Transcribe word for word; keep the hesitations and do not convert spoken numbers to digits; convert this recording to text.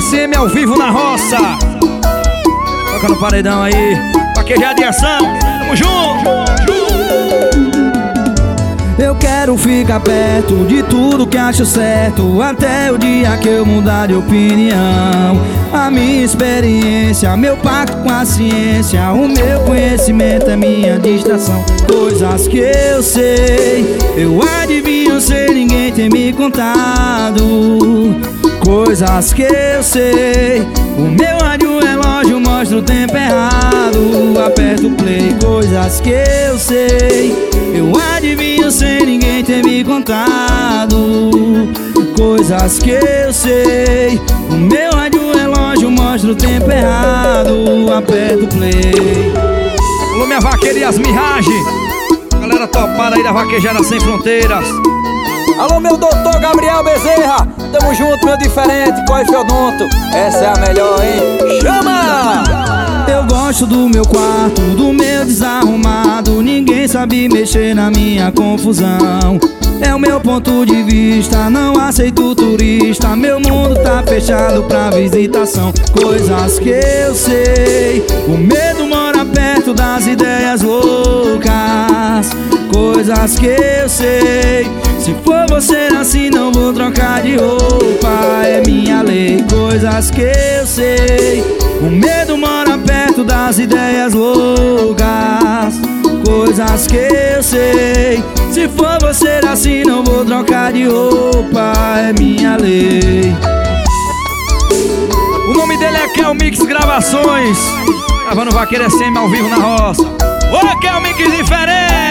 S M ao vivo na roça. Toca no paredão aí. Vaquejada de ação. Tamo junto. Eu quero ficar perto de tudo que acho certo, até o dia que eu mudar de opinião. A minha experiência, meu pacto com a ciência, o meu conhecimento é minha distração. Coisas que eu sei, eu adivinho sem ninguém ter me contado. Coisas que eu sei, o meu rádio relógio mostra o tempo errado. Aperto o play, coisas que eu sei, eu adivinho sem ninguém ter me contado. Coisas que eu sei, o meu rádio relógio mostra o tempo errado. Aperto o play. Alô, minha vaqueira e as mirragens. Galera topada aí da Vaquejada Sem Fronteiras. Alô, meu doutor Gabriel Bezerra. Tamo junto, meu diferente, Coifeodonto. Essa é a melhor, hein? Chama! Eu gosto do meu quarto, do meu desarrumado. Ninguém sabe mexer na minha confusão. É o meu ponto de vista, não aceito turista. Meu mundo tá fechado pra visitação. Coisas que eu sei, o medo mora perto das ideias loucas. Coisas que eu sei, se for você assim não vou trocar de roupa. É minha lei. Coisas que eu sei, o medo mora perto das ideias loucas. Coisas que eu sei, se for você assim não vou trocar de roupa. É minha lei. O nome dele é Kel Mix Gravações, gravando Vaqueira S M ao vivo na roça. Ô, Kel Mix diferente.